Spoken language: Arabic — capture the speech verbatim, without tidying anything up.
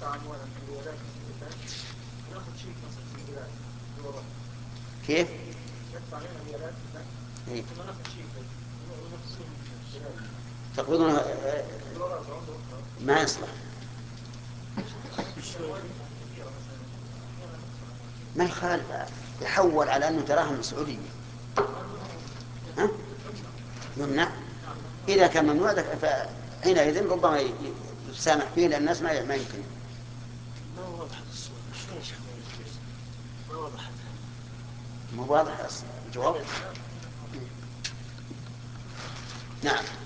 كيف؟ تقبضون ما يصلح، ما يخالف، يحول على أنه دراهم سعودية. ها؟ يمنع. إذا كان ممنوع فحينئذ ربما يسامح فيه لأن الناس ما ما يمكن. ما وضحت الصورة، شلون يا شيخ ما وضحت؟ مو واضح الجواب. نعم.